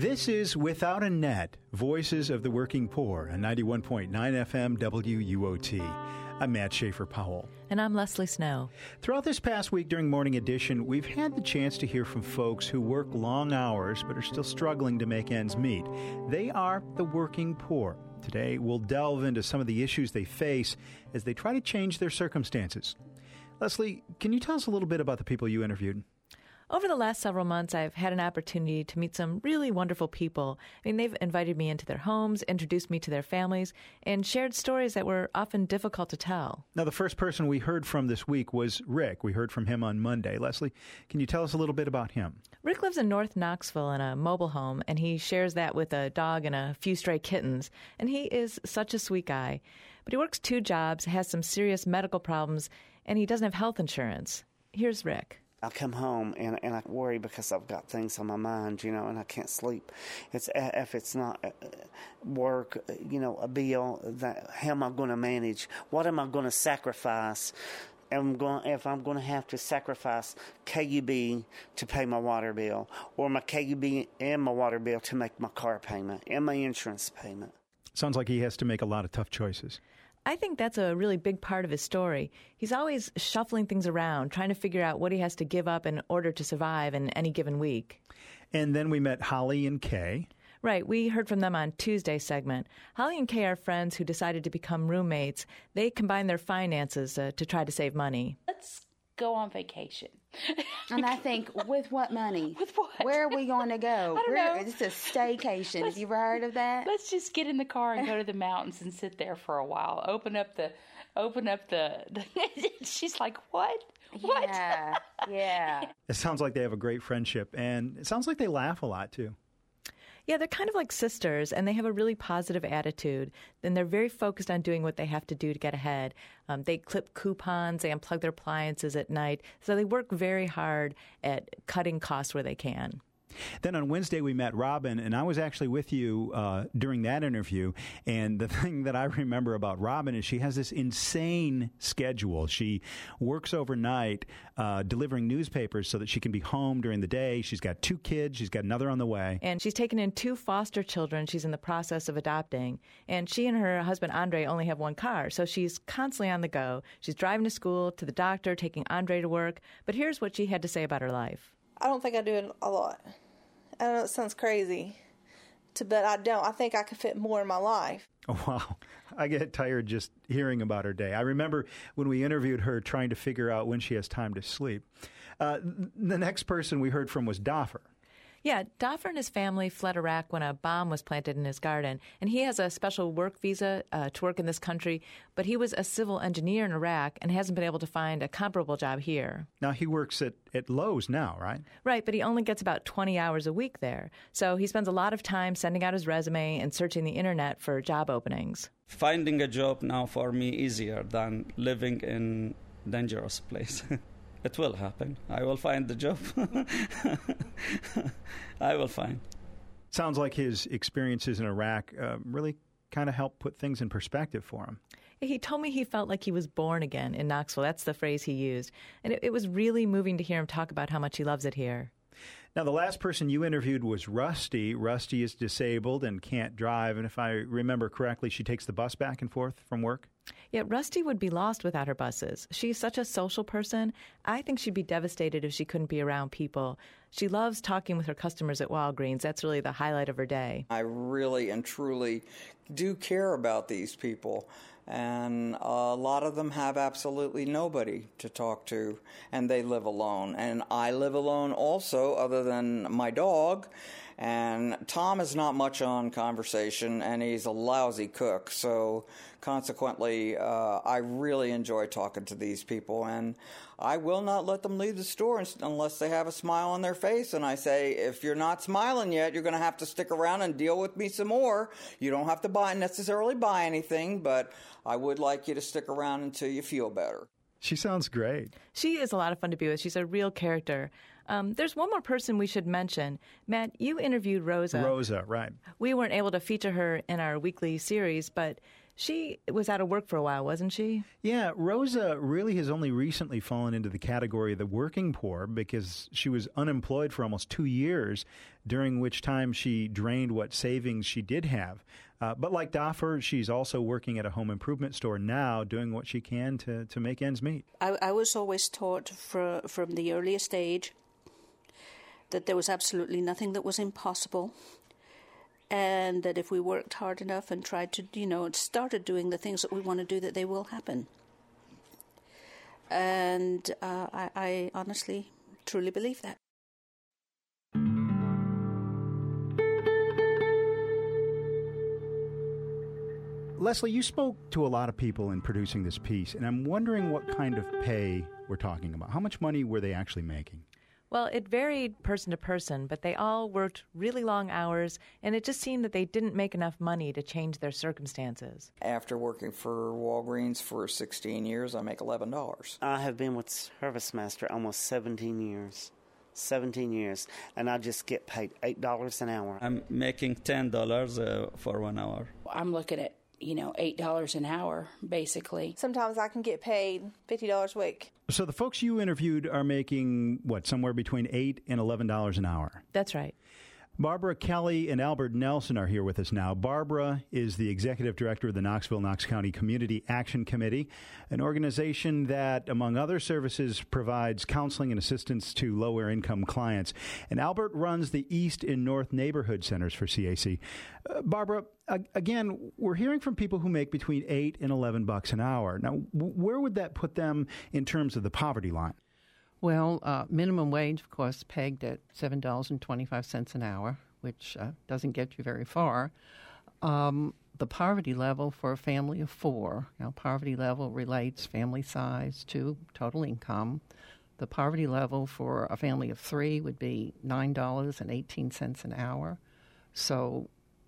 This is Without a Net, Voices of the Working Poor, on 91.9 FM WUOT. I'm Matt Schaefer-Powell. And I'm Leslie Snow. Throughout this past week during Morning Edition, we've had the chance to hear from folks who work long hours but are still struggling to make ends meet. They are the working poor. Today, we'll delve into some of the issues they face as they try to change their circumstances. Leslie, can you tell us a little bit about the people you interviewed? Over the last several months, I've had an opportunity to meet some really wonderful people. They've invited me into their homes, introduced me to their families, and shared stories that were often difficult to tell. Now, the first person we heard from this week was Rick. We heard from him on Monday. Leslie, can you tell us a little bit about him? Rick lives in North Knoxville in a mobile home, and he shares that with a dog and a few stray kittens. And he is such a sweet guy. But he works 2 jobs, has some serious medical problems, and he doesn't have health insurance. Here's Rick. I come home and I worry because I've got things on my mind, and I can't sleep. If it's not work, a bill, how am I going to manage? What am I going to sacrifice? If I'm going to have to sacrifice KUB to pay my water bill, or my KUB and my water bill to make my car payment and my insurance payment. Sounds like he has to make a lot of tough choices. I think that's a really big part of his story. He's always shuffling things around, trying to figure out what he has to give up in order to survive in any given week. And then we met Holly and Kay. Right. We heard from them on Tuesday's segment. Holly and Kay are friends who decided to become roommates. They combine their finances to try to save money. Let's go on vacation. And I think, with what money? With what? Where are we going to go? I don't know. It's a staycation. Have you ever heard of that? Let's just get in the car and go to the mountains and sit there for a while. Open up the she's like, what? What? Yeah. It sounds like they have a great friendship, and it sounds like they laugh a lot, too. Yeah, they're kind of like sisters, and they have a really positive attitude. Then they're very focused on doing what they have to do to get ahead. They clip coupons, they unplug their appliances at night. So they work very hard at cutting costs where they can. Then on Wednesday, we met Robin, and I was actually with you during that interview. And the thing that I remember about Robin is she has this insane schedule. She works overnight delivering newspapers so that she can be home during the day. She's got 2 kids. She's got another on the way. And she's taken in 2 foster children she's in the process of adopting. And she and her husband, Andre, only have 1 car. So she's constantly on the go. She's driving to school, to the doctor, taking Andre to work. But here's what she had to say about her life. I don't think I do it a lot. I know it sounds crazy, but I don't. I think I could fit more in my life. Oh, wow. I get tired just hearing about her day. I remember when we interviewed her trying to figure out when she has time to sleep. The next person we heard from was Doffer. Yeah, Doffer and his family fled Iraq when a bomb was planted in his garden, and he has a special work visa to work in this country, but he was a civil engineer in Iraq and hasn't been able to find a comparable job here. Now, he works at Lowe's now, right? Right, but he only gets about 20 hours a week there, so he spends a lot of time sending out his resume and searching the internet for job openings. Finding a job now for me easier than living in a dangerous place. It will happen. I will find the job. I will find. Sounds like his experiences in Iraq really kind of helped put things in perspective for him. He told me he felt like he was born again in Knoxville. That's the phrase he used. And it was really moving to hear him talk about how much he loves it here. Now, the last person you interviewed was Rusty. Rusty is disabled and can't drive. And if I remember correctly, she takes the bus back and forth from work? Yeah, Rusty would be lost without her buses. She's such a social person. I think she'd be devastated if she couldn't be around people. She loves talking with her customers at Walgreens. That's really the highlight of her day. I really and truly do care about these people. And a lot of them have absolutely nobody to talk to, and they live alone. And I live alone also, other than my dog. And Tom is not much on conversation, and he's a lousy cook. So consequently, I really enjoy talking to these people, and I will not let them leave the store unless they have a smile on their face. And I say, if you're not smiling yet, you're going to have to stick around and deal with me some more. You don't have to necessarily buy anything, but I would like you to stick around until you feel better. She sounds great. She is a lot of fun to be with. She's a real character. There's one more person we should mention. Matt, you interviewed Rosa. Rosa, right. We weren't able to feature her in our weekly series, but She was out of work for a while, wasn't she? Yeah, Rosa really has only recently fallen into the category of the working poor because she was unemployed for almost 2 years, during which time she drained what savings she did have. But like Doffer, she's also working at a home improvement store now, doing what she can to make ends meet. I was always taught from the earliest age that there was absolutely nothing that was impossible, and that if we worked hard enough and tried to, started doing the things that we want to do, that they will happen. And I honestly, truly believe that. Leslie, you spoke to a lot of people in producing this piece, and I'm wondering what kind of pay we're talking about. How much money were they actually making? Well, it varied person to person, but they all worked really long hours, and it just seemed that they didn't make enough money to change their circumstances. After working for Walgreens for 16 years, I make $11. I have been with ServiceMaster almost 17 years. 17 years, and I just get paid $8 an hour. I'm making $10 for 1 hour. I'm looking at, $8 an hour, basically. Sometimes I can get paid $50 a week. So the folks you interviewed are making, somewhere between $8 and $11 an hour? That's right. Barbara Kelly and Albert Nelson are here with us now. Barbara is the executive director of the Knox County Community Action Committee, an organization that, among other services, provides counseling and assistance to lower-income clients. And Albert runs the East and North Neighborhood Centers for CAC. Barbara, again, we're hearing from people who make between $8 and $11 an hour. Now, where would that put them in terms of the poverty line? Well, minimum wage, of course, pegged at $7.25 an hour, which doesn't get you very far. The poverty level for a family of four, poverty level relates family size to total income. The poverty level for a family of three would be $9.18 an hour. So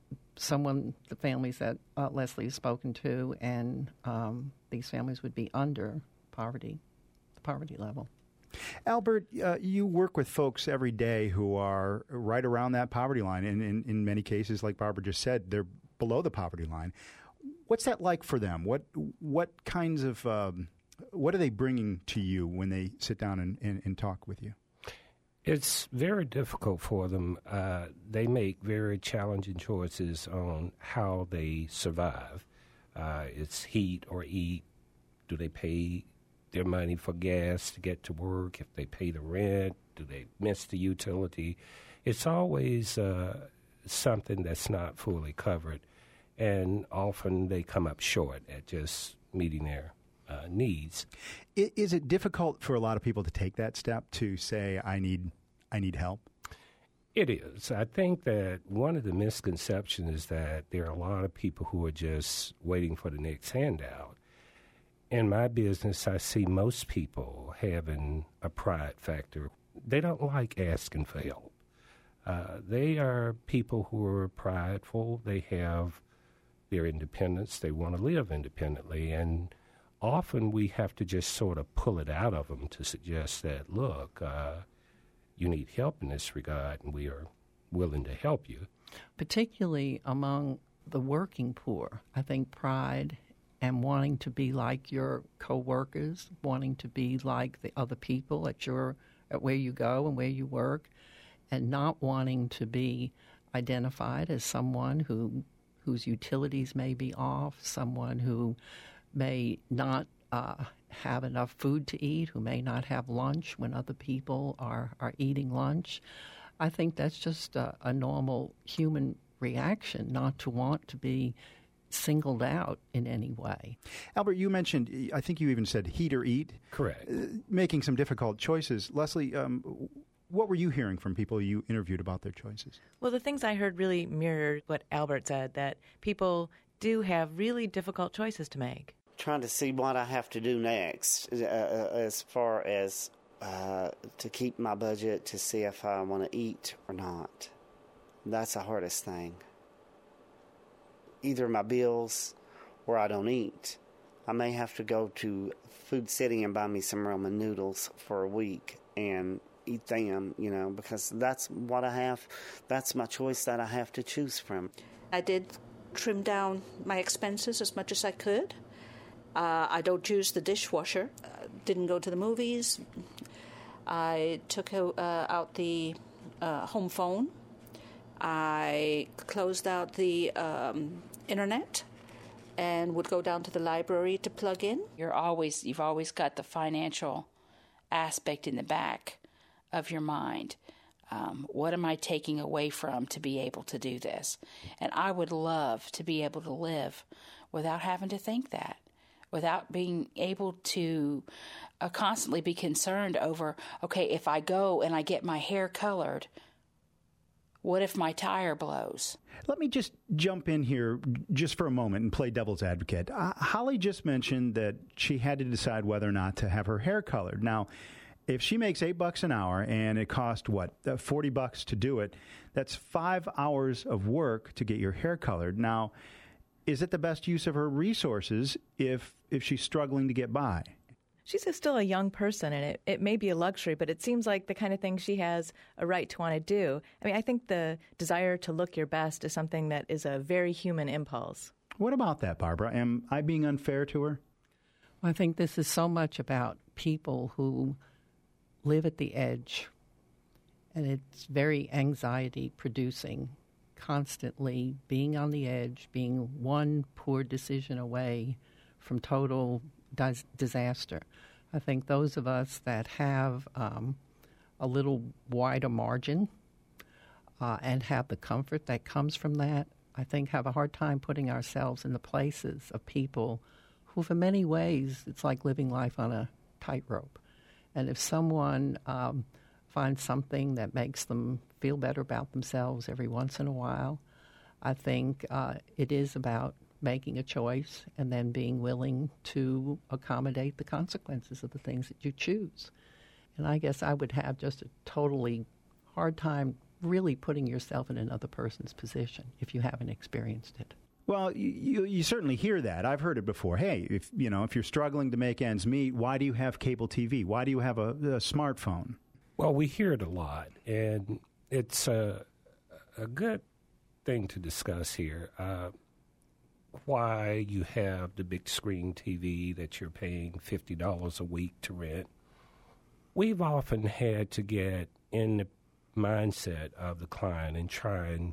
the families that Leslie has spoken to, and these families would be under the poverty level. Albert, you work with folks every day who are right around that poverty line, and in many cases, like Barbara just said, they're below the poverty line. What's that like for them? What kinds of what are they bringing to you when they sit down and talk with you? It's very difficult for them. They make very challenging choices on how they survive. It's heat or eat. Do they pay their money for gas to get to work? If they pay the rent, do they miss the utility? It's always something that's not fully covered, and often they come up short at just meeting their needs. Is it difficult for a lot of people to take that step to say, I need help? It is. I think that one of the misconceptions is that there are a lot of people who are just waiting for the next handout. In my business, I see most people having a pride factor. They don't like asking for help. They are people who are prideful. They have their independence. They want to live independently. And often we have to just sort of pull it out of them to suggest that, look, you need help in this regard, and we are willing to help you. Particularly among the working poor, I think pride and wanting to be like your coworkers, wanting to be like the other people at where you go and where you work, and not wanting to be identified as someone whose utilities may be off, someone who may not have enough food to eat, who may not have lunch when other people are eating lunch. I think that's just a normal human reaction, not to want to be singled out in any way. Albert, you mentioned, I think you even said heat or eat. Correct. Making some difficult choices. Leslie, what were you hearing from people you interviewed about their choices? Well, the things I heard really mirrored what Albert said, that people do have really difficult choices to make. Trying to see what I have to do next as far as to keep my budget, to see if I want to eat or not. That's the hardest thing. Either my bills or I don't eat. I may have to go to Food City and buy me some ramen noodles for a week and eat them, because that's what I have. That's my choice that I have to choose from. I did trim down my expenses as much as I could. I don't use the dishwasher. Didn't go to the movies. I took out the home phone. I closed out the internet and would go down to the library to plug in. You've always got the financial aspect in the back of your mind. What am I taking away from to be able to do this? And I would love to be able to live without having to think that, without being able to constantly be concerned over, okay, if I go and I get my hair colored, what if my tire blows? Let me just jump in here just for a moment and play devil's advocate. Holly just mentioned that she had to decide whether or not to have her hair colored. Now, if she makes $8 an hour and it cost, $40 to do it, that's 5 hours of work to get your hair colored. Now, is it the best use of her resources if she's struggling to get by? She's still a young person, and it may be a luxury, but it seems like the kind of thing she has a right to want to do. I mean, I think the desire to look your best is something that is a very human impulse. What about that, Barbara? Am I being unfair to her? I think this is so much about people who live at the edge, and it's very anxiety-producing, constantly being on the edge, being one poor decision away from total disaster. I think those of us that have a little wider margin and have the comfort that comes from that, I think have a hard time putting ourselves in the places of people who, for many ways, it's like living life on a tightrope. And if someone finds something that makes them feel better about themselves every once in a while, I think it is about making a choice and then being willing to accommodate the consequences of the things that you choose. And I guess I would have just a totally hard time really putting yourself in another person's position if you haven't experienced it. Well, you certainly hear that. I've heard it before. Hey, if you're struggling to make ends meet, why do you have cable TV? Why do you have a smartphone? Well, we hear it a lot, and it's a good thing to discuss here. Why you have the big screen TV that you're paying $50 a week to rent. We've often had to get in the mindset of the client and try and,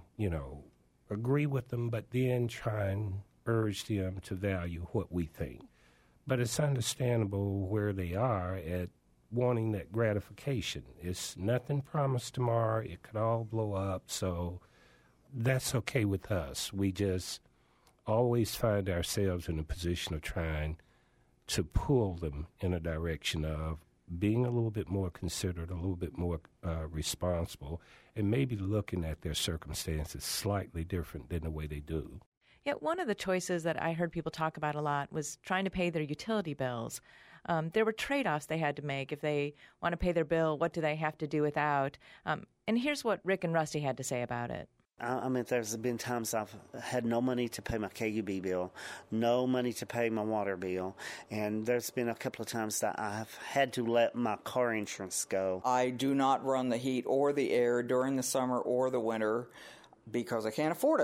agree with them, but then try and urge them to value what we think. But it's understandable where they are at wanting that gratification. It's nothing promised tomorrow. It could all blow up, so that's okay with us. We just always find ourselves in a position of trying to pull them in a direction of being a little bit more considerate, a little bit more responsible, and maybe looking at their circumstances slightly different than the way they do. Yeah, one of the choices that I heard people talk about a lot was trying to pay their utility bills. There were trade-offs they had to make. If they want to pay their bill, what do they have to do without? And here's what Rick and Rusty had to say about it. I mean, there's been times I've had no money to pay my KUB bill, no money to pay my water bill, and there's been a couple of times that I've had to let my car insurance go. I do not run the heat or the air during the summer or the winter because I can't afford it.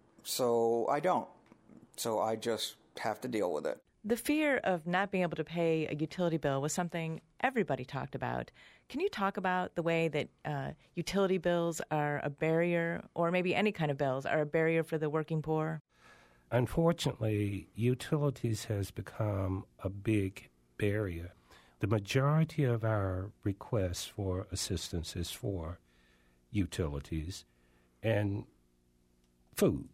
So I don't. So I just have to deal with it. The fear of not being able to pay a utility bill was something everybody talked about. Can you talk about the way that utility bills are a barrier, or maybe any kind of bills are a barrier for the working poor? Unfortunately, utilities has become a big barrier. The majority of our requests for assistance is for utilities and food.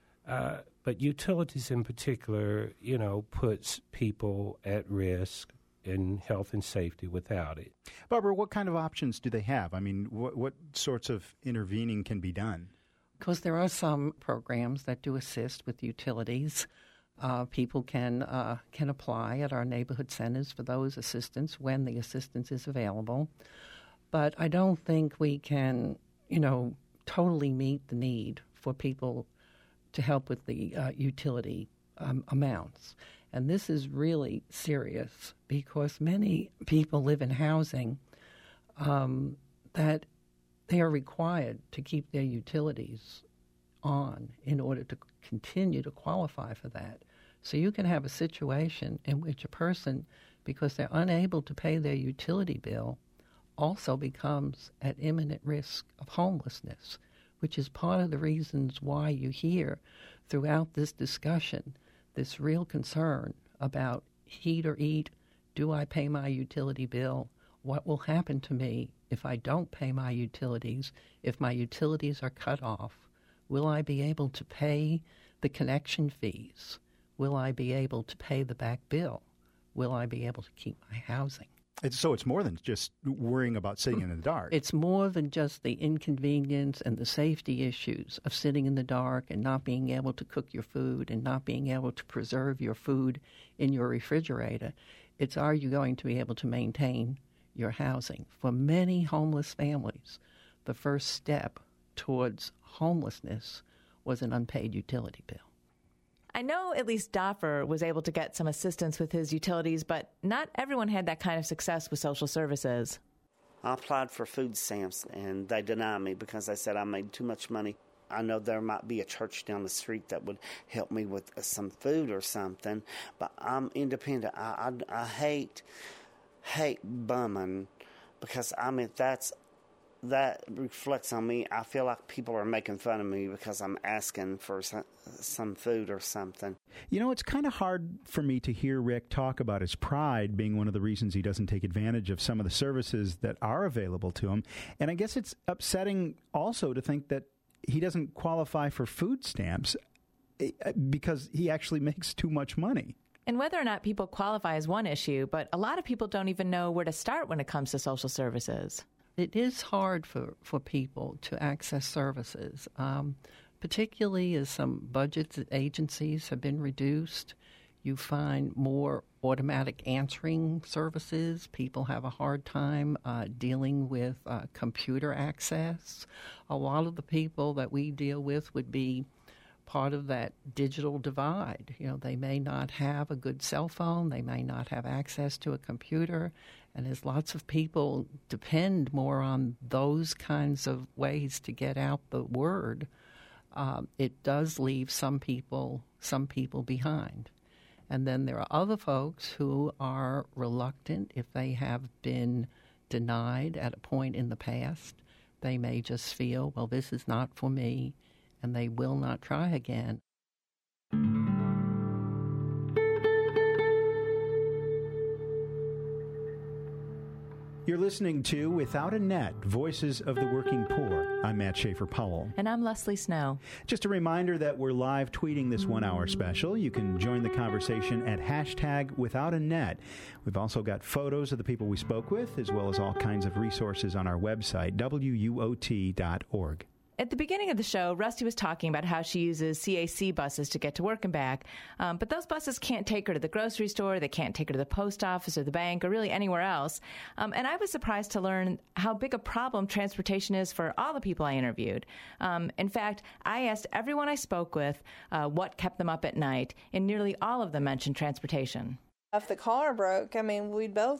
But utilities in particular, puts people at risk in health and safety without it. Barbara, what kind of options do they have? I mean, what sorts of intervening can be done? Because there are some programs that do assist with utilities. People can apply at our neighborhood centers for those assistance when the assistance is available. But I don't think we can, totally meet the need for people to help with the utility amounts. And this is really serious because many people live in housing that they are required to keep their utilities on in order to continue to qualify for that. So you can have a situation in which a person, because they're unable to pay their utility bill, also becomes at imminent risk of homelessness, which is part of the reasons why you hear throughout this discussion this real concern about heat or eat. Do I pay my utility bill? What will happen to me if I don't pay my utilities? If my utilities are cut off, will I be able to pay the connection fees? Will I be able to pay the back bill? Will I be able to keep my housing? So it's more than just worrying about sitting in the dark. It's more than just the inconvenience and the safety issues of sitting in the dark and not being able to cook your food and not being able to preserve your food in your refrigerator. It's, are you going to be able to maintain your housing? For many homeless families, the first step towards homelessness was an unpaid utility bill. I know at least Doffer was able to get some assistance with his utilities, but not everyone had that kind of success with social services. I applied for food stamps, and they denied me because they said I made too much money. I know there might be a church down the street that would help me with some food or something, but I'm independent. I hate bumming because, I mean, that reflects on me. I feel like people are making fun of me because I'm asking for some food or something. You know, it's kind of hard for me to hear Rick talk about his pride being one of the reasons he doesn't take advantage of some of the services that are available to him. And I guess it's upsetting also to think that he doesn't qualify for food stamps because he actually makes too much money. And whether or not people qualify is one issue, but a lot of people don't even know where to start when it comes to social services. It is hard for people to access services, particularly as some budgets at agencies have been reduced. You find more automatic answering services. People have a hard time dealing with computer access. A lot of the people that we deal with would be part of that digital divide. You know, they may not have a good cell phone. They may not have access to a computer. And as lots of people depend more on those kinds of ways to get out the word, it does leave some people behind. And then there are other folks who are reluctant if they have been denied at a point in the past. They may just feel, well, this is not for me, and they will not try again. You're listening to Without a Net, Voices of the Working Poor. I'm Matt Schaefer-Powell. And I'm Leslie Snow. Just a reminder that we're live tweeting this 1 hour special. You can join the conversation at #WithoutANet. We've also got photos of the people we spoke with, as well as all kinds of resources on our website, WUOT.org. At the beginning of the show, Rusty was talking about how she uses CAC buses to get to work and back. But those buses can't take her to the grocery store, they can't take her to the post office or the bank or really anywhere else. And I was surprised to learn how big a problem transportation is for all the people I interviewed. In fact, I asked everyone I spoke with what kept them up at night, and nearly all of them mentioned transportation. If the car broke, I mean,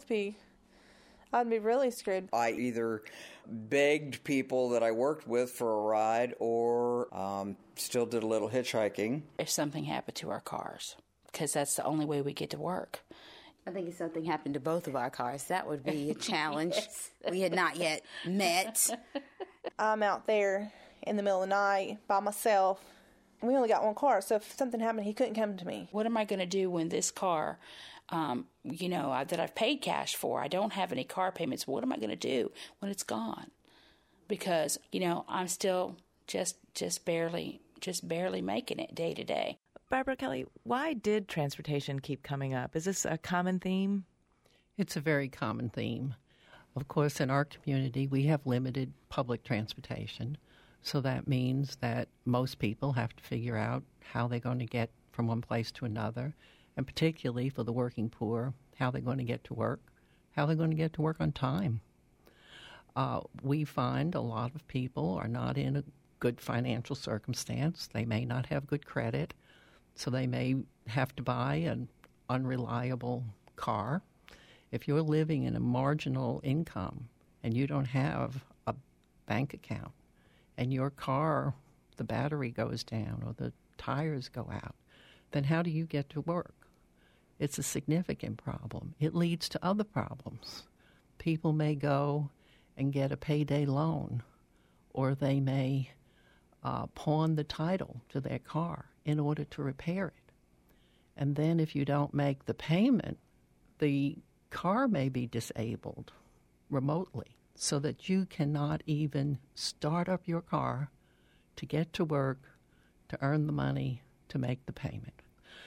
I'd be really screwed. I either begged people that I worked with for a ride or still did a little hitchhiking. If something happened to our cars, because that's the only way we get to work. I think if something happened to both of our cars, that would be a challenge. Yes. We had not yet met. I'm out there in the middle of the night by myself. We only got one car, so if something happened, he couldn't come to me. What am I going to do when this car, that I've paid cash for, I don't have any car payments? What am I going to do when it's gone? Because, I'm still just barely making it day to day. Barbara Kelly, why did transportation keep coming up? Is this a common theme? It's a very common theme. Of course, in our community, we have limited public transportation. So that means that most people have to figure out how they're going to get from one place to another, and particularly for the working poor, how they're going to get to work, how they're going to get to work on time. We find a lot of people are not in a good financial circumstance. They may not have good credit, so they may have to buy an unreliable car. If you're living in a marginal income and you don't have a bank account, and your car the battery goes down or the tires go out, then how do you get to work? It's a significant problem. It leads to other problems. People may go and get a payday loan, or they may pawn the title to their car in order to repair it. And then if you don't make the payment, the car may be disabled remotely so that you cannot even start up your car to get to work, to earn the money, to make the payment.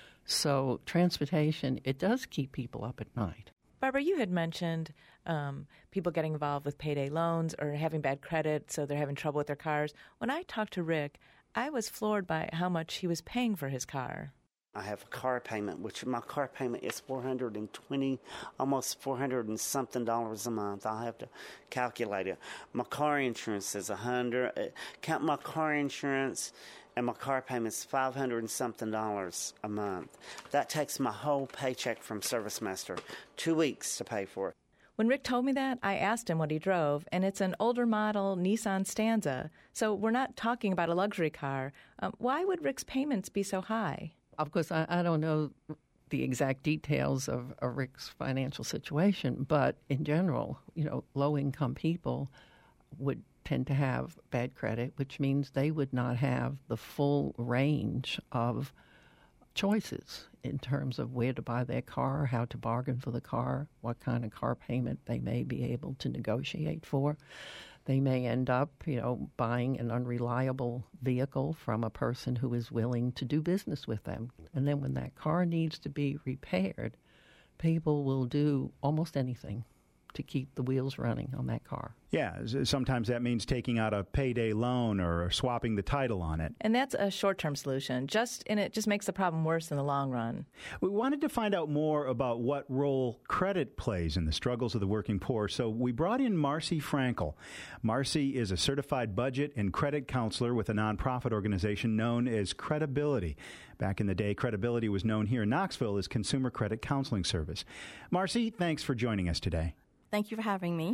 So transportation, it does keep people up at night. Barbara, you had mentioned people getting involved with payday loans or having bad credit, so they're having trouble with their cars. When I talked to Rick, I was floored by how much he was paying for his car. I have a car payment, which my car payment is $420, almost $400 and something a month. I'll have to calculate it. My car insurance is $100. Count my car insurance, and my car payment's $500 and something a month. That takes my whole paycheck from ServiceMaster, 2 weeks to pay for it. When Rick told me that, I asked him what he drove, and it's an older model Nissan Stanza. So we're not talking about a luxury car. Why would Rick's payments be so high? Of course, I don't know the exact details of Rick's financial situation, but in general, low-income people would tend to have bad credit, which means they would not have the full range of choices in terms of where to buy their car, how to bargain for the car, what kind of car payment they may be able to negotiate for. They may end up, buying an unreliable vehicle from a person who is willing to do business with them. And then when that car needs to be repaired, people will do almost anything to keep the wheels running on that car. Yeah, sometimes that means taking out a payday loan or swapping the title on it. And that's a short-term solution, and it just makes the problem worse in the long run. We wanted to find out more about what role credit plays in the struggles of the working poor, so we brought in Marcy Frankel. Marcy is a certified budget and credit counselor with a nonprofit organization known as Credibility. Back in the day, Credibility was known here in Knoxville as Consumer Credit Counseling Service. Marcy, thanks for joining us today. Thank you for having me.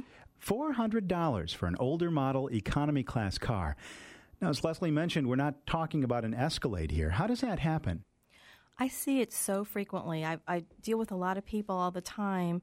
$400 for an older model economy class car. Now, as Leslie mentioned, we're not talking about an Escalade here. How does that happen? I see it so frequently. I deal with a lot of people all the time,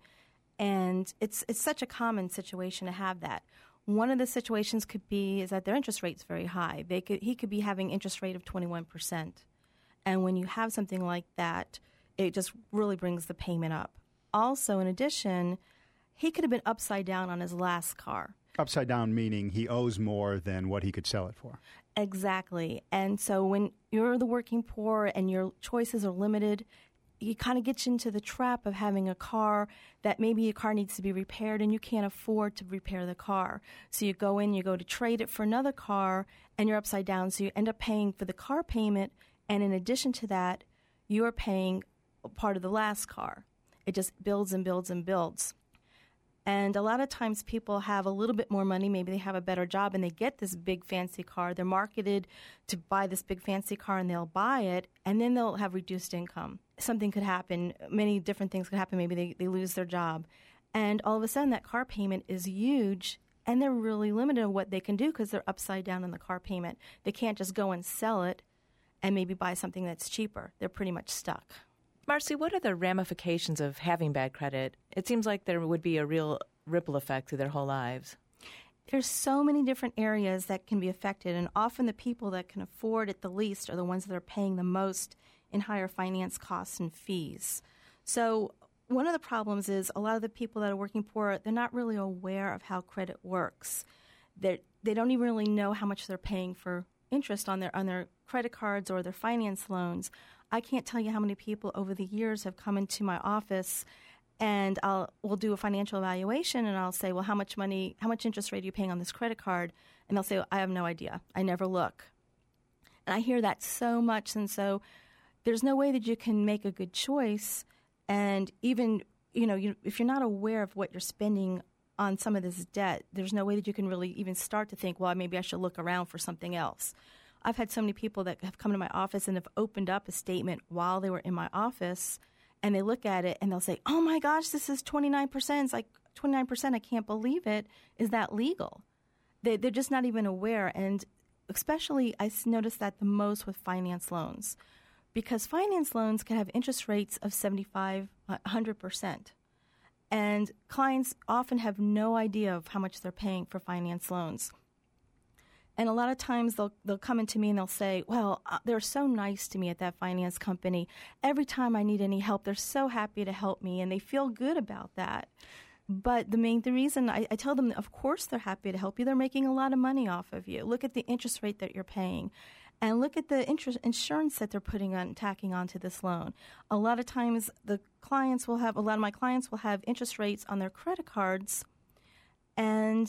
and it's such a common situation to have that. One of the situations could be is that their interest rate's very high. He could be having interest rate of 21%. And when you have something like that, it just really brings the payment up. Also, in addition, he could have been upside down on his last car. Upside down meaning he owes more than what he could sell it for. Exactly. And so when you're the working poor and your choices are limited, you kind of get you into the trap of having a car that maybe your car needs to be repaired and you can't afford to repair the car. So you go to trade it for another car and you're upside down. So you end up paying for the car payment. And in addition to that, you are paying part of the last car. It just builds and builds and builds. And a lot of times people have a little bit more money. Maybe they have a better job and they get this big fancy car. They're marketed to buy this big fancy car and they'll buy it and then they'll have reduced income. Something could happen. Many different things could happen. Maybe they lose their job. And all of a sudden that car payment is huge and they're really limited in what they can do because they're upside down on the car payment. They can't just go and sell it and maybe buy something that's cheaper. They're pretty much stuck. Marcy, what are the ramifications of having bad credit? It seems like there would be a real ripple effect through their whole lives. There's so many different areas that can be affected, and often the people that can afford it the least are the ones that are paying the most in higher finance costs and fees. So one of the problems is a lot of the people that are working poor, they're not really aware of how credit works. They don't even really know how much they're paying for interest on their credit cards or their finance loans. I can't tell you how many people over the years have come into my office and we'll do a financial evaluation and I'll say, well, how much interest rate are you paying on this credit card? And they'll say, well, I have no idea. I never look. And I hear that so much. And so there's no way that you can make a good choice. And even, if you're not aware of what you're spending on some of this debt, there's no way that you can really even start to think, well, maybe I should look around for something else. I've had so many people that have come to my office and have opened up a statement while they were in my office, and they look at it and they'll say, oh my gosh, this is 29%. It's like 29%. I can't believe it. Is that legal? They're just not even aware. And especially I noticed that the most with finance loans, because finance loans can have interest rates of 75, 100%. And clients often have no idea of how much they're paying for finance loans. And a lot of times they'll come into me and they'll say, well, they're so nice to me at that finance company. Every time I need any help, they're so happy to help me, and they feel good about that. But the reason I tell them, of course they're happy to help you. They're making a lot of money off of you. Look at the interest rate that you're paying. And look at the insurance that they're tacking onto this loan. A lot of times a lot of my clients will have interest rates on their credit cards, and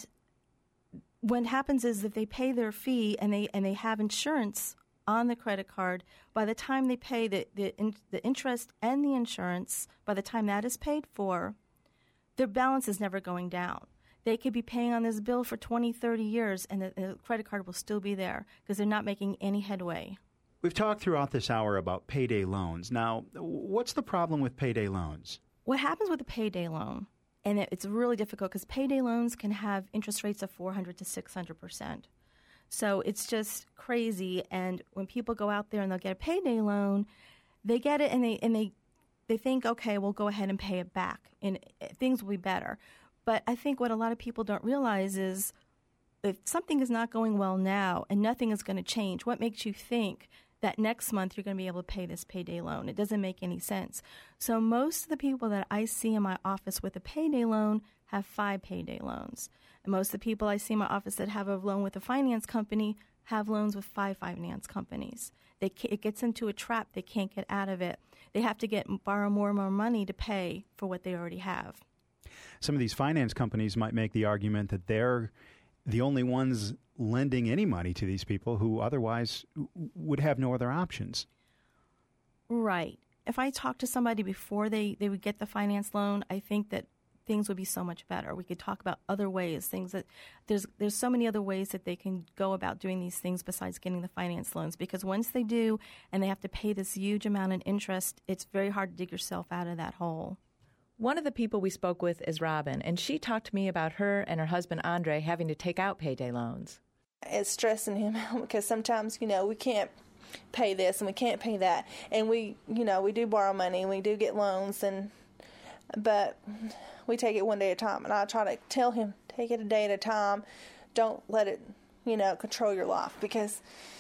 what happens is if they pay their fee and they have insurance on the credit card, by the time they pay the interest and the insurance, by the time that is paid for, their balance is never going down. They could be paying on this bill for 20, 30 years, and the credit card will still be there because they're not making any headway. We've talked throughout this hour about payday loans. Now, what's the problem with payday loans? What happens with a payday loan, and it's really difficult because payday loans can have interest rates of 400 to 600%. So it's just crazy. And when people go out there and they'll get a payday loan, they get it and they think, okay, we'll go ahead and pay it back and things will be better. But I think what a lot of people don't realize is if something is not going well now and nothing is going to change, what makes you think that next month you're going to be able to pay this payday loan? It doesn't make any sense. So most of the people that I see in my office with a payday loan have 5 payday loans. And most of the people I see in my office that have a loan with a finance company have loans with 5 finance companies. It gets into a trap. They can't get out of it. They have to borrow more and more money to pay for what they already have. Some of these finance companies might make the argument that they're the only ones lending any money to these people who otherwise would have no other options. Right. If I talked to somebody before they would get the finance loan, I think that things would be so much better. We could talk about other ways, things that there's so many other ways that they can go about doing these things besides getting the finance loans, because once they do and they have to pay this huge amount in interest, it's very hard to dig yourself out of that hole. One of the people we spoke with is Robin, and she talked to me about her and her husband, Andre, having to take out payday loans. It's stressing him out because sometimes, we can't pay this and we can't pay that. And we do borrow money and we do get loans, but we take it one day at a time. And I try to tell him, take it a day at a time. Don't let it, control your life, because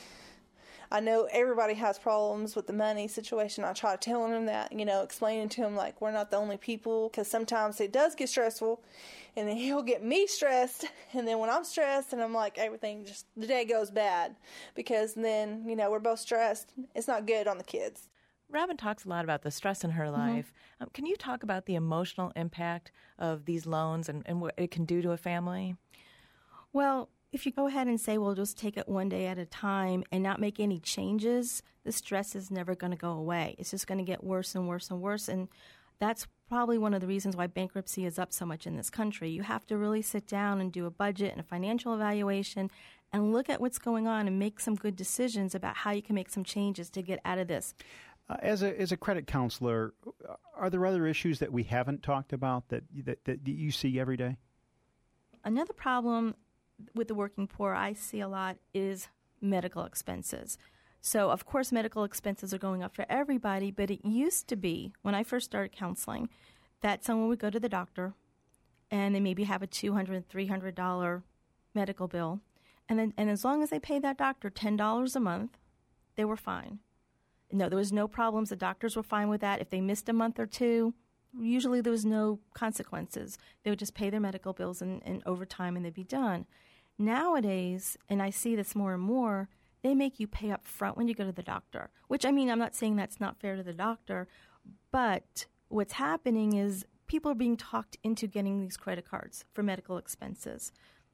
I know everybody has problems with the money situation. I try to tell them that, explaining to him, like, we're not the only people, because sometimes it does get stressful, and then he'll get me stressed, and then when I'm stressed, and I'm like, the day goes bad, because then, we're both stressed. It's not good on the kids. Robin talks a lot about the stress in her life. Can you talk about the emotional impact of these loans and what it can do to a family? Well, if you go ahead and say, well, just take it one day at a time and not make any changes, the stress is never going to go away. It's just going to get worse and worse and worse. And that's probably one of the reasons why bankruptcy is up so much in this country. You have to really sit down and do a budget and a financial evaluation and look at what's going on and make some good decisions about how you can make some changes to get out of this. As a credit counselor, are there other issues that we haven't talked about that you see every day? Another problem with the working poor I see a lot is medical expenses. So, of course, medical expenses are going up for everybody, but it used to be, when I first started counseling, that someone would go to the doctor and they maybe have a $200, $300 medical bill, and as long as they paid that doctor $10 a month, they were fine. No, there was no problems. The doctors were fine with that. If they missed a month or two, usually there was no consequences. They would just pay their medical bills and overtime and they'd be done. Nowadays, and I see this more and more, they make you pay up front when you go to the doctor, which, I'm not saying that's not fair to the doctor, but what's happening is people are being talked into getting these credit cards for medical expenses.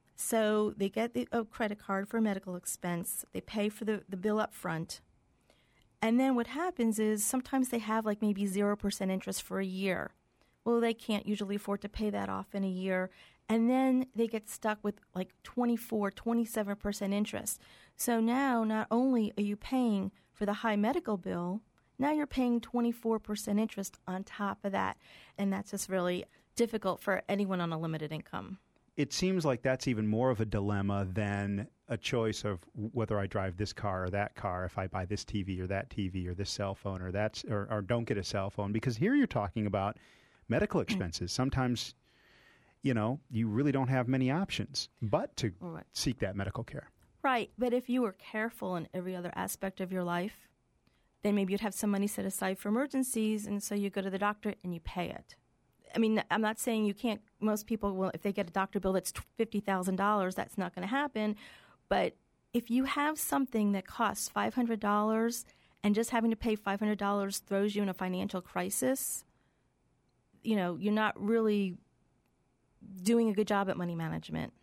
So they get a credit card for a medical expense, they pay for the bill up front, and then what happens is sometimes they have like maybe 0% interest for a year. Well, they can't usually afford to pay that off in a year. And then they get stuck with like 24, 27% interest. So now not only are you paying for the high medical bill, now you're paying 24% interest on top of that. And that's just really difficult for anyone on a limited income. It seems like that's even more of a dilemma than a choice of whether I drive this car or that car, if I buy this TV or that TV or this cell phone or don't get a cell phone. Because here you're talking about medical expenses. Sometimes, you really don't have many options but to seek that medical care. Right, but if you were careful in every other aspect of your life, then maybe you'd have some money set aside for emergencies, and so you go to the doctor and you pay it. I mean, I'm not saying you can't. Most people will, if they get a doctor bill that's $50,000, that's not going to happen. But if you have something that costs $500 and just having to pay $500 throws you in a financial crisis, you're not really doing a good job at money management.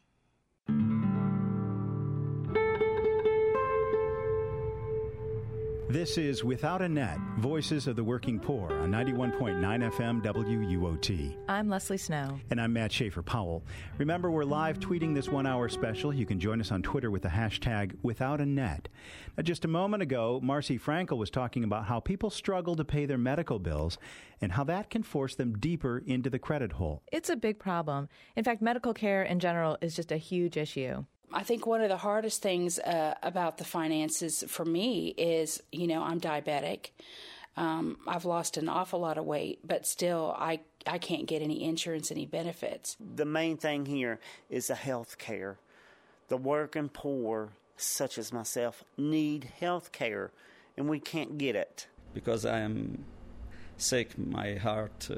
This is Without a Net, Voices of the Working Poor on 91.9 FM WUOT. I'm Leslie Snow. And I'm Matt Schaefer-Powell. Remember, we're live tweeting this 1 hour special. You can join us on Twitter with the hashtag Without a Net. Now, just a moment ago, Marcy Frankel was talking about how people struggle to pay their medical bills and how that can force them deeper into the credit hole. It's a big problem. In fact, medical care in general is just a huge issue. I think one of the hardest things about the finances for me is, I'm diabetic. I've lost an awful lot of weight, but still I can't get any insurance, any benefits. The main thing here is the health care. The working poor, such as myself, need health care, and we can't get it. Because I am sick, my heart...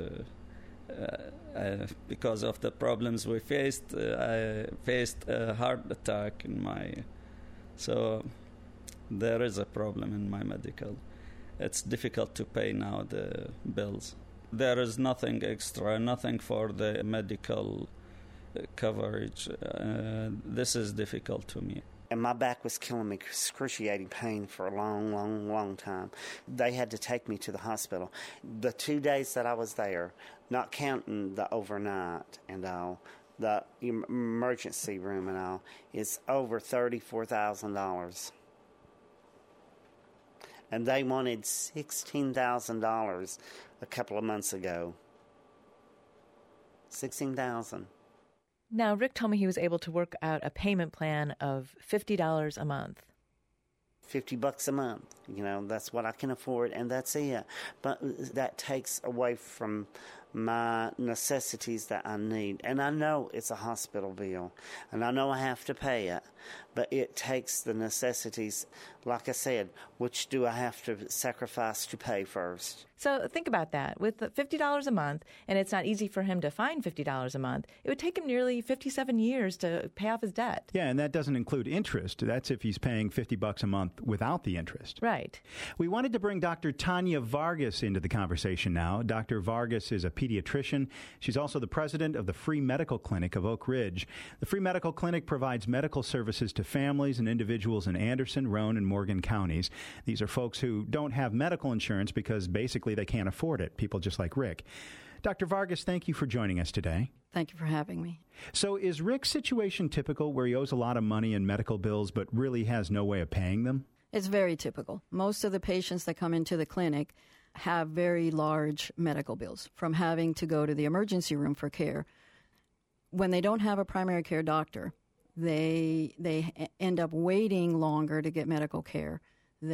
because of the problems we faced, I faced a heart attack so there is a problem in my medical. It's difficult to pay now the bills. There is nothing extra, nothing for the medical coverage. This is difficult to me. And my back was killing me, excruciating pain for a long, long, long time. They had to take me to the hospital. The 2 days that I was there, not counting the overnight and all, the emergency room and all, is over $34,000. And they wanted $16,000 a couple of months ago. $16,000. Now, Rick told me he was able to work out a payment plan of $50 a month. $50 a month, that's what I can afford, and that's it. But that takes away from my necessities that I need. And I know it's a hospital bill, and I know I have to pay it, but it takes the necessities, like I said, which do I have to sacrifice to pay first? So think about that. With $50 a month, and it's not easy for him to find $50 a month, it would take him nearly 57 years to pay off his debt. Yeah, and that doesn't include interest. That's if he's paying $50 a month without the interest. Right. We wanted to bring Dr. Tanya Vargas into the conversation now. Dr. Vargas is a pediatrician. She's also the president of the Free Medical Clinic of Oak Ridge. The Free Medical Clinic provides medical services to families and individuals in Anderson, Roane, and Morgan counties. These are folks who don't have medical insurance because basically they can't afford it, people just like Rick. Dr. Vargas, thank you for joining us today. Thank you for having me. So is Rick's situation typical where he owes a lot of money in medical bills but really has no way of paying them? It's very typical. Most of the patients that come into the clinic have very large medical bills from having to go to the emergency room for care. When they don't have a primary care doctor, they end up waiting longer to get medical care.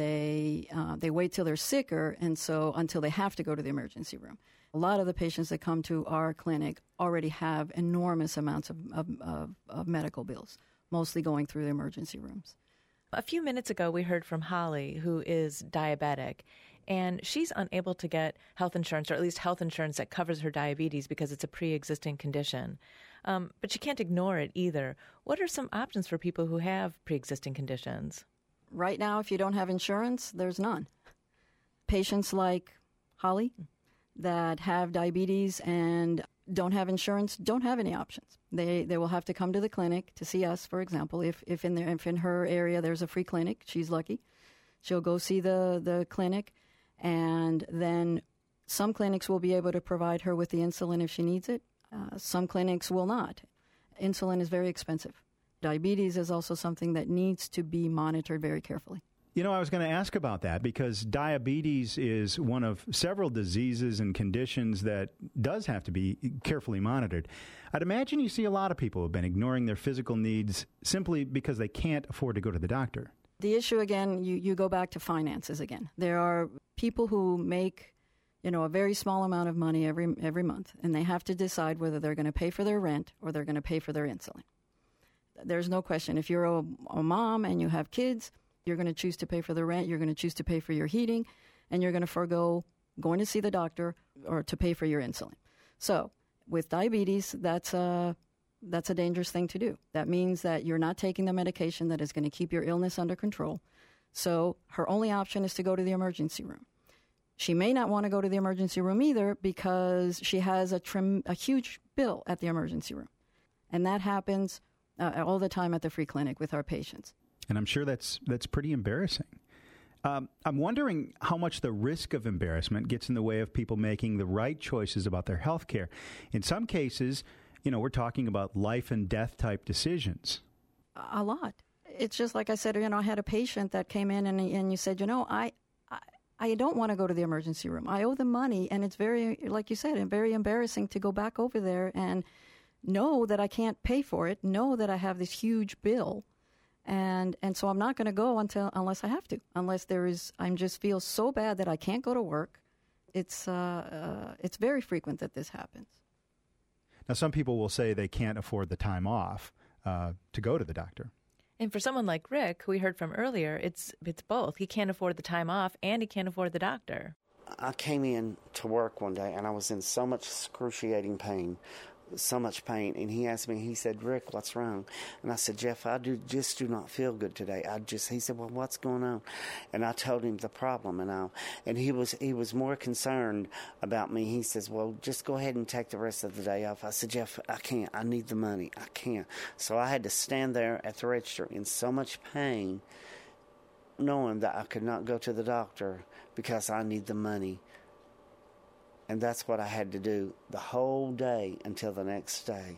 They wait till they're sicker, and so until they have to go to the emergency room. A lot of the patients that come to our clinic already have enormous amounts of medical bills, mostly going through the emergency rooms. A few minutes ago, we heard from Holly, who is diabetic, and she's unable to get health insurance, or at least health insurance that covers her diabetes because it's a pre-existing condition. But she can't ignore it either. What are some options for people who have pre-existing conditions? Right now, if you don't have insurance, there's none. Patients like Holly that have diabetes and don't have insurance don't have any options. They will have to come to the clinic to see us, for example. If in her area there's a free clinic, she's lucky. She'll go see the clinic, and then some clinics will be able to provide her with the insulin if she needs it. Some clinics will not. Insulin is very expensive. Diabetes is also something that needs to be monitored very carefully. You know, I was going to ask about that because diabetes is one of several diseases and conditions that does have to be carefully monitored. I'd imagine you see a lot of people who have been ignoring their physical needs simply because they can't afford to go to the doctor. The issue, again, you go back to finances again. There are people who make, a very small amount of money every month, and they have to decide whether they're going to pay for their rent or they're going to pay for their insulin. There's no question. If you're a mom and you have kids, you're going to choose to pay for the rent, you're going to choose to pay for your heating, and you're going to forego going to see the doctor or to pay for your insulin. So with diabetes, that's a dangerous thing to do. That means that you're not taking the medication that is going to keep your illness under control. So her only option is to go to the emergency room. She may not want to go to the emergency room either because she has a huge bill at the emergency room. And that happens all the time at the free clinic with our patients. And I'm sure that's pretty embarrassing. I'm wondering how much the risk of embarrassment gets in the way of people making the right choices about their health care. In some cases, we're talking about life and death type decisions. A lot. It's just like I said, I had a patient that came in and you said, I don't want to go to the emergency room. I owe them money, and it's very, like you said, very embarrassing to go back over there and know that I can't pay for it, know that I have this huge bill, and so I'm not going to go unless I have to, unless I just feel so bad that I can't go to work. It's very frequent that this happens. Now, some people will say they can't afford the time off to go to the doctor. And for someone like Rick, who we heard from earlier, it's both. He can't afford the time off and he can't afford the doctor. I came in to work one day and I was in so much excruciating pain, and he asked me, he said, "Rick, what's wrong?" And I said, "Jeff, I do not feel good today. He said, "Well, what's going on?" And I told him the problem, and he was more concerned about me. He says, "Well, just go ahead and take the rest of the day off." I said, "Jeff, I can't. I need the money. I can't." So I had to stand there at the register in so much pain, knowing that I could not go to the doctor because I need the money. And that's what I had to do the whole day until the next day.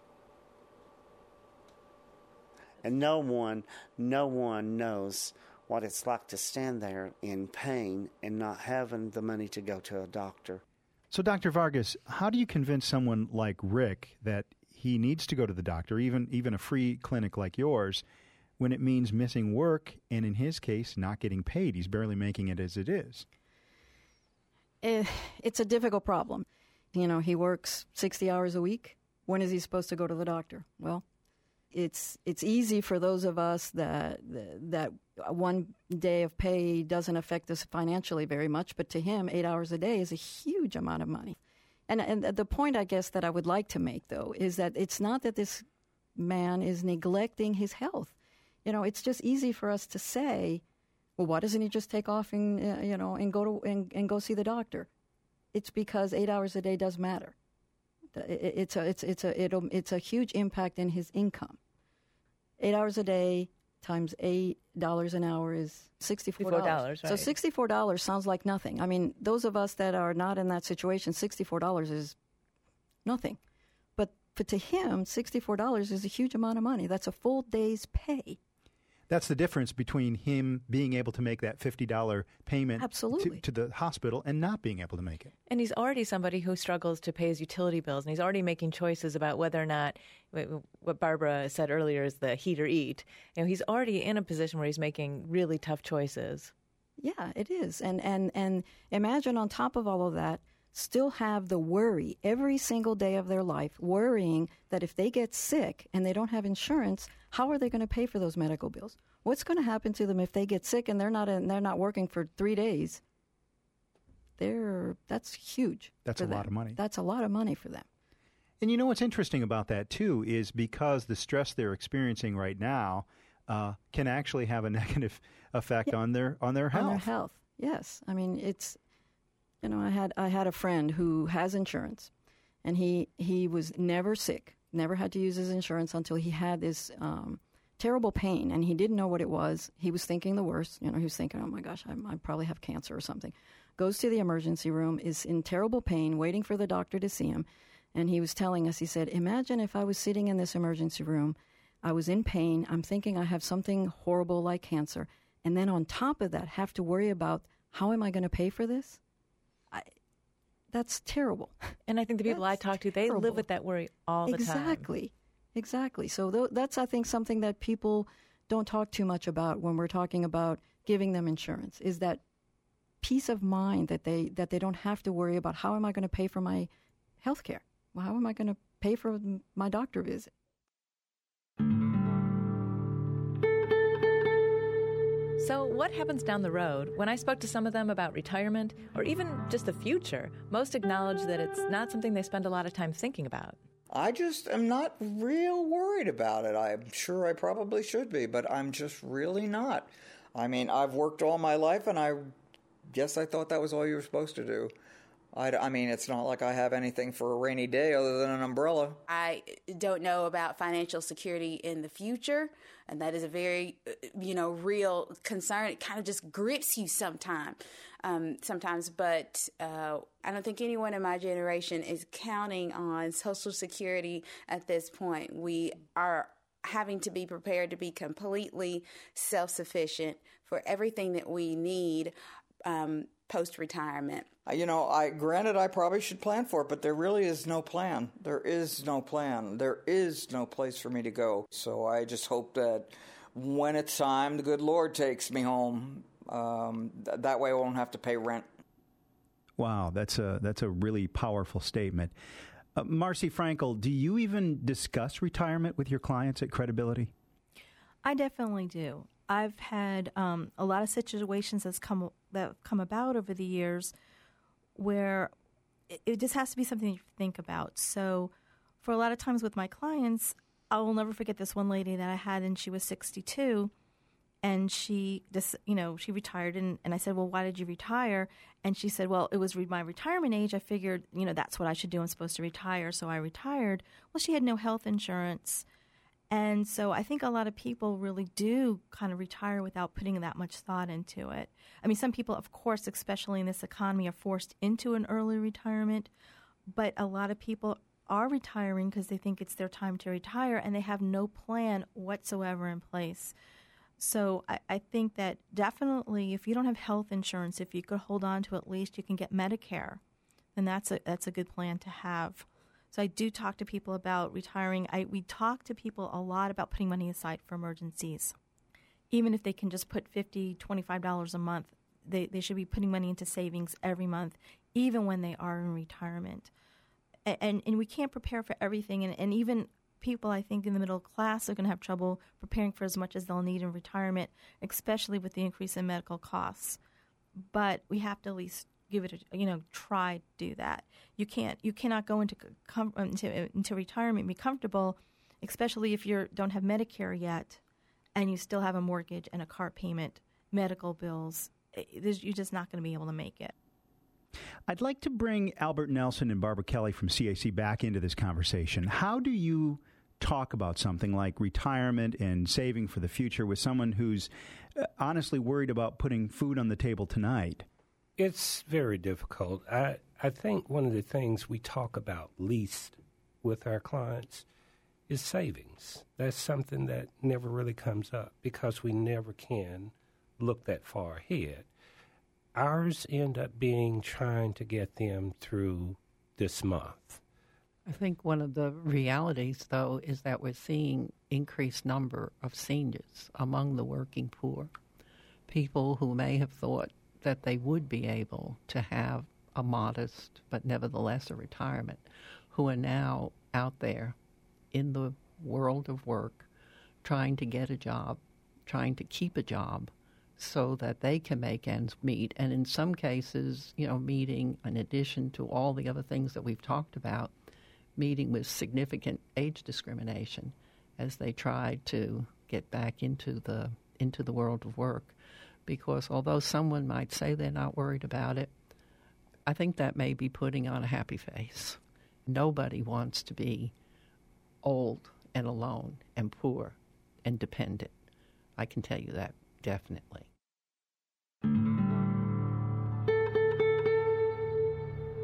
And no one knows what it's like to stand there in pain and not having the money to go to a doctor. So, Dr. Vargas, how do you convince someone like Rick that he needs to go to the doctor, even a free clinic like yours, when it means missing work and, in his case, not getting paid? He's barely making it as it is. It's a difficult problem. He works 60 hours a week. When is he supposed to go to the doctor? Well, it's easy for those of us that one day of pay doesn't affect us financially very much, but to him, 8 hours a day is a huge amount of money. And the point, I guess, that I would like to make, though, is that it's not that this man is neglecting his health. It's just easy for us to say, well, why doesn't he just take off and go see the doctor? It's because 8 hours a day does matter. It's a huge impact in his income. 8 hours a day times $8 an hour is $64. Right. So $64 sounds like nothing. I mean, those of us that are not in that situation, $64 is nothing. But to him, $64 is a huge amount of money. That's a full day's pay. That's the difference between him being able to make that $50 payment to the hospital and not being able to make it. And he's already somebody who struggles to pay his utility bills, and he's already making choices about whether or not, what Barbara said earlier is the heat or eat. He's already in a position where he's making really tough choices. Yeah, it is. And imagine on top of all of that, still have the worry every single day of their life, worrying that if they get sick and they don't have insurance, how are they going to pay for those medical bills? What's going to happen to them if they get sick and they're not working for 3 days? That's huge. That's a lot of money. That's a lot of money for them. And what's interesting about that, too, is because the stress they're experiencing right now can actually have a negative effect on their health. On their health, yes. I mean, it's... I had a friend who has insurance, and he was never sick, never had to use his insurance until he had this terrible pain, and he didn't know what it was. He was thinking the worst. He was thinking, oh, my gosh, I probably have cancer or something. Goes to the emergency room, is in terrible pain, waiting for the doctor to see him, and he was telling us, he said, imagine if I was sitting in this emergency room, I was in pain, I'm thinking I have something horrible like cancer, and then on top of that have to worry about how am I going to pay for this? That's terrible. And I think the people I talk to, they live with that worry all the time. Exactly. So that's, I think, something that people don't talk too much about when we're talking about giving them insurance, is that peace of mind that they don't have to worry about how am I going to pay for my health care? Well, how am I going to pay for my doctor visit? So what happens down the road? When I spoke to some of them about retirement or even just the future, most acknowledge that it's not something they spend a lot of time thinking about. I just am not real worried about it. I'm sure I probably should be, but I'm just really not. I mean, I've worked all my life, and I guess I thought that was all you were supposed to do. I mean, it's not like I have anything for a rainy day other than an umbrella. I don't know about financial security in the future, and that is a very, real concern. It kind of just grips you sometimes. But I don't think anyone in my generation is counting on Social Security at this point. We are having to be prepared to be completely self-sufficient for everything that we need post-retirement. Granted, I probably should plan for it, but there really is no plan. There is no plan. There is no place for me to go. So I just hope that when it's time, the good Lord takes me home. That way I won't have to pay rent. Wow, that's a really powerful statement. Marcy Frankel, do you even discuss retirement with your clients at Credibility? I definitely do. I've had a lot of situations that have come about over the years where it just has to be something you think about. So for a lot of times with my clients, I will never forget this one lady that I had, and she was 62, and she just, she retired, and I said, well, why did you retire? And she said, well, it was my retirement age. I figured, that's what I should do. I'm supposed to retire, so I retired. Well, she had no health insurance. And so I think a lot of people really do kind of retire without putting that much thought into it. I mean, some people, of course, especially in this economy, are forced into an early retirement, but a lot of people are retiring because they think it's their time to retire, and they have no plan whatsoever in place. So I think that definitely if you don't have health insurance, if you could hold on to at least you can get Medicare, then that's a good plan to have. So I do talk to people about retiring. We talk to people a lot about putting money aside for emergencies. Even if they can just put $50, $25 a month, they should be putting money into savings every month, even when they are in retirement. And we can't prepare for everything. And even people, I think, in the middle class are going to have trouble preparing for as much as they'll need in retirement, especially with the increase in medical costs. But we have to at least give it try to do that. You cannot go into retirement and be comfortable, especially if you don't have Medicare yet, and you still have a mortgage and a car payment, medical bills. You're just not going to be able to make it. I'd like to bring Albert Nelson and Barbara Kelly from CAC back into this conversation. How do you talk about something like retirement and saving for the future with someone who's honestly worried about putting food on the table tonight? It's very difficult. I think one of the things we talk about least with our clients is savings. That's something that never really comes up because we never can look that far ahead. Ours end up being trying to get them through this month. I think one of the realities, though, is that we're seeing increased number of seniors among the working poor, people who may have thought that they would be able to have a modest but nevertheless a retirement, who are now out there in the world of work trying to get a job, trying to keep a job so that they can make ends meet. And in some cases, meeting, in addition to all the other things that we've talked about, meeting with significant age discrimination as they try to get back into the world of work. Because although someone might say they're not worried about it, I think that may be putting on a happy face. Nobody wants to be old and alone and poor and dependent. I can tell you that definitely.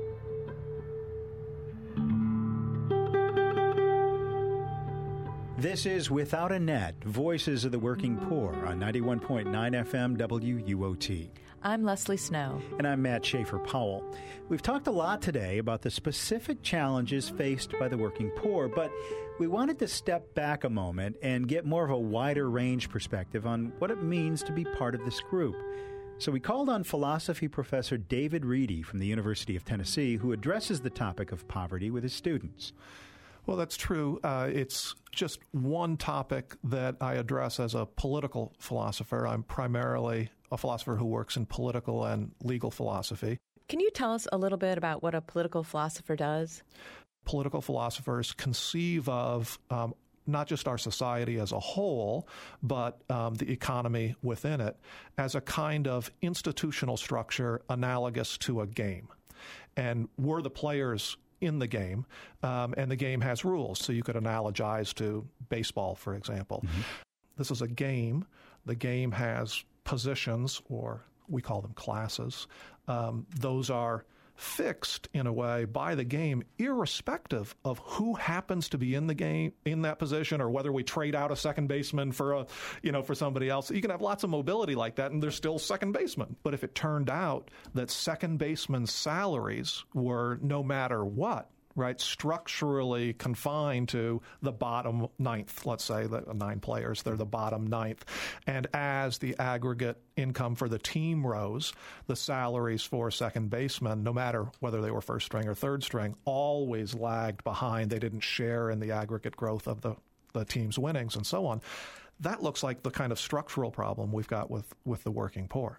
This This is Without a Net, Voices of the Working Poor on 91.9 FM WUOT. I'm Leslie Snow. And I'm Matt Schaefer-Powell. We've talked a lot today about the specific challenges faced by the working poor, but we wanted to step back a moment and get more of a wider range perspective on what it means to be part of this group. So we called on philosophy professor David Reedy from the University of Tennessee, who addresses the topic of poverty with his students. Well, that's true. It's just one topic that I address as a political philosopher. I'm primarily a philosopher who works in political and legal philosophy. Can you tell us a little bit about what a political philosopher does? Political philosophers conceive of not just our society as a whole, but the economy within it as a kind of institutional structure analogous to a game. And we're the players in the game, and the game has rules. So you could analogize to baseball, for example. Mm-hmm. This is a game. The game has positions, or we call them classes. Those are fixed in a way by the game, irrespective of who happens to be in the game in that position, or whether we trade out a second baseman for somebody else. You can have lots of mobility like that, and there's still second baseman. But if it turned out that second baseman's salaries were no matter what, right, structurally confined to the bottom ninth, let's say the 9 players, they're the bottom ninth. And as the aggregate income for the team rose, the salaries for second baseman, no matter whether they were first string or third string, always lagged behind. They didn't share in the aggregate growth of the team's winnings and so on. That looks like the kind of structural problem we've got with the working poor,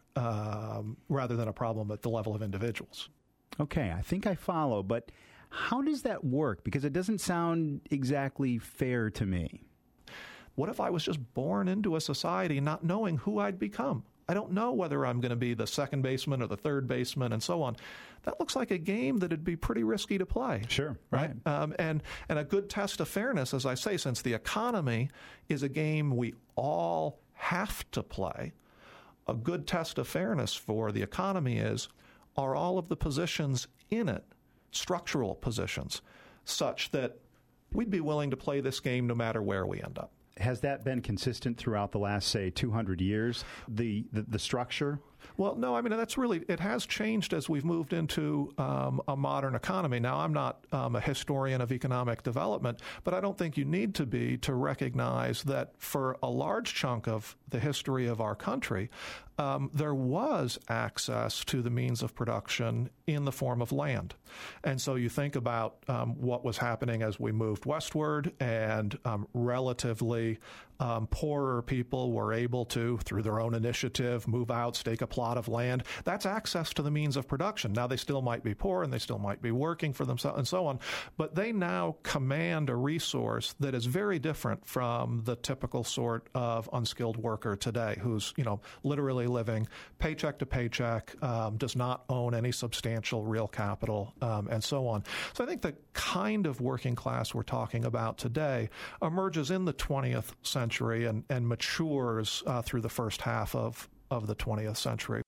rather than a problem at the level of individuals. Okay, I think I follow, but how does that work? Because it doesn't sound exactly fair to me. What if I was just born into a society not knowing who I'd become? I don't know whether I'm going to be the second baseman or the third baseman and so on. That looks like a game that would be pretty risky to play. Sure. Right. And a good test of fairness, as I say, since the economy is a game we all have to play, a good test of fairness for the economy is, are all of the positions in it structural positions such that we'd be willing to play this game no matter where we end up? Has that been consistent throughout the last, say, 200 years, the structure? Well, no, I mean, it has changed as we've moved into a modern economy. Now, I'm not a historian of economic development, but I don't think you need to be to recognize that for a large chunk of the history of our country, there was access to the means of production in the form of land. And so you think about what was happening as we moved westward, and relatively poorer people were able to, through their own initiative, move out, stake a plot of land. That's access to the means of production. Now, they still might be poor and they still might be working for themselves and so on, but they now command a resource that is very different from the typical sort of unskilled worker today who's, literally living paycheck to paycheck, does not own any substantial real capital, and so on. So I think the kind of working class we're talking about today emerges in the 20th century and matures through the first half of the 20th century.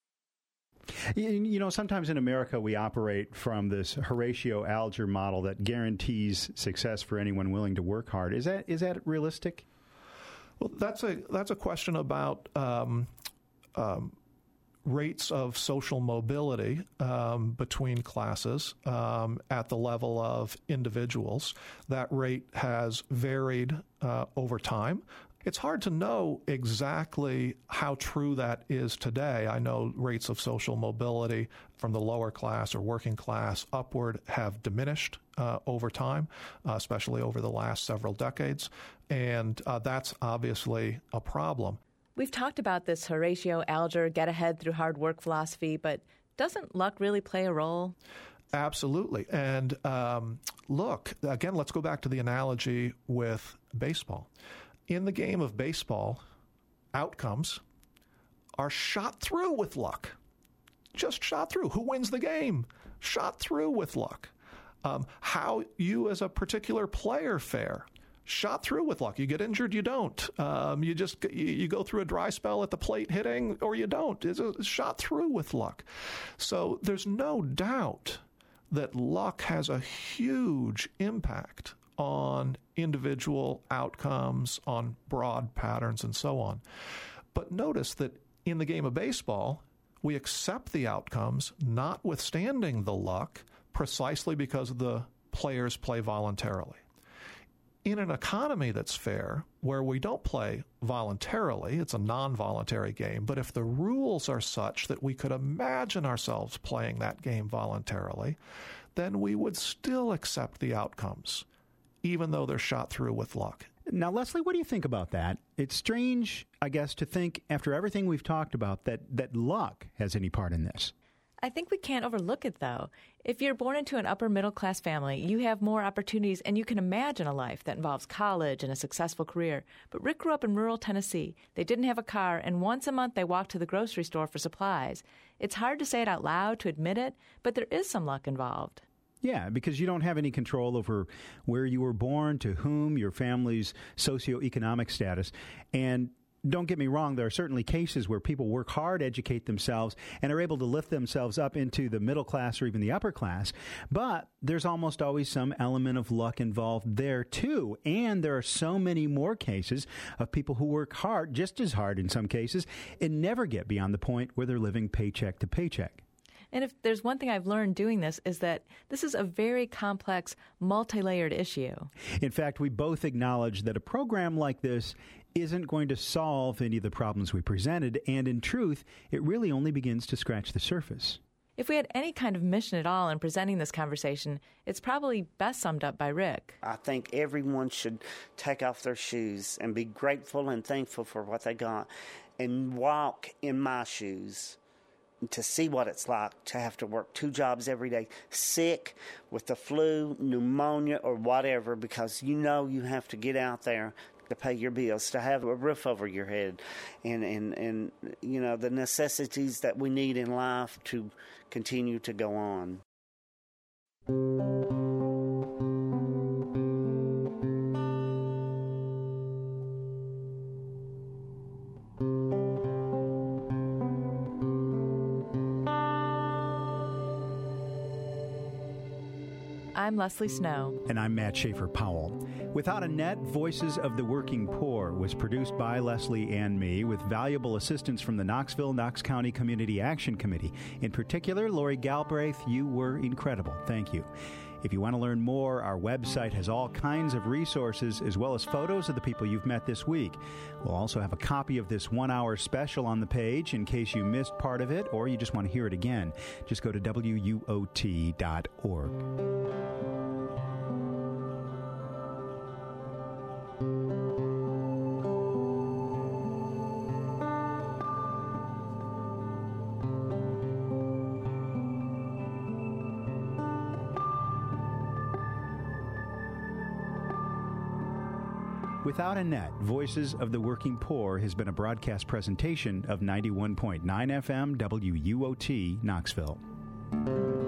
Sometimes in America we operate from this Horatio Alger model that guarantees success for anyone willing to work hard. Is that realistic? Well, that's a question about rates of social mobility between classes at the level of individuals. That rate has varied over time. It's hard to know exactly how true that is today. I know rates of social mobility from the lower class or working class upward have diminished over time, especially over the last several decades, and that's obviously a problem. We've talked about this Horatio Alger get ahead through hard work philosophy, but doesn't luck really play a role? Absolutely. And look, again, let's go back to the analogy with baseball. In the game of baseball, outcomes are shot through with luck. Just shot through. Who wins the game? Shot through with luck. How you as a particular player fare? Shot through with luck. You get injured, you don't. You go through a dry spell at the plate hitting, or you don't. It's shot through with luck. So there's no doubt that luck has a huge impact on individual outcomes, on broad patterns, and so on. But notice that in the game of baseball, we accept the outcomes, notwithstanding the luck, precisely because the players play voluntarily. In an economy that's fair, where we don't play voluntarily, it's a non-voluntary game, but if the rules are such that we could imagine ourselves playing that game voluntarily, then we would still accept the outcomes, even though they're shot through with luck. Now, Leslie, what do you think about that? It's strange, I guess, to think, after everything we've talked about, that luck has any part in this. I think we can't overlook it, though. If you're born into an upper-middle-class family, you have more opportunities, and you can imagine a life that involves college and a successful career. But Rick grew up in rural Tennessee. They didn't have a car, and once a month they walked to the grocery store for supplies. It's hard to say it out loud, to admit it, but there is some luck involved. Yeah, because you don't have any control over where you were born, to whom, your family's socioeconomic status. And don't get me wrong, there are certainly cases where people work hard, educate themselves, and are able to lift themselves up into the middle class or even the upper class. But there's almost always some element of luck involved there, too. And there are so many more cases of people who work hard, just as hard in some cases, and never get beyond the point where they're living paycheck to paycheck. And if there's one thing I've learned doing this is that this is a very complex, multi-layered issue. In fact, we both acknowledge that a program like this isn't going to solve any of the problems we presented, and in truth, it really only begins to scratch the surface. If we had any kind of mission at all in presenting this conversation, it's probably best summed up by Rick. I think everyone should take off their shoes and be grateful and thankful for what they got and walk in my shoes to see what it's like to have to work 2 jobs every day, sick with the flu, pneumonia, or whatever, because you know you have to get out there to pay your bills, to have a roof over your head, and you know, the necessities that we need in life to continue to go on. I'm Leslie Snow. And I'm Matt Schaefer-Powell. Without a Net, Voices of the Working Poor was produced by Leslie and me with valuable assistance from the Knox County Community Action Committee. In particular, Lori Galbraith, you were incredible. Thank you. If you want to learn more, our website has all kinds of resources as well as photos of the people you've met this week. We'll also have a copy of this 1-hour special on the page in case you missed part of it or you just want to hear it again. Just go to WUOT.org. Without a Net, Voices of the Working Poor has been a broadcast presentation of 91.9 FM WUOT Knoxville.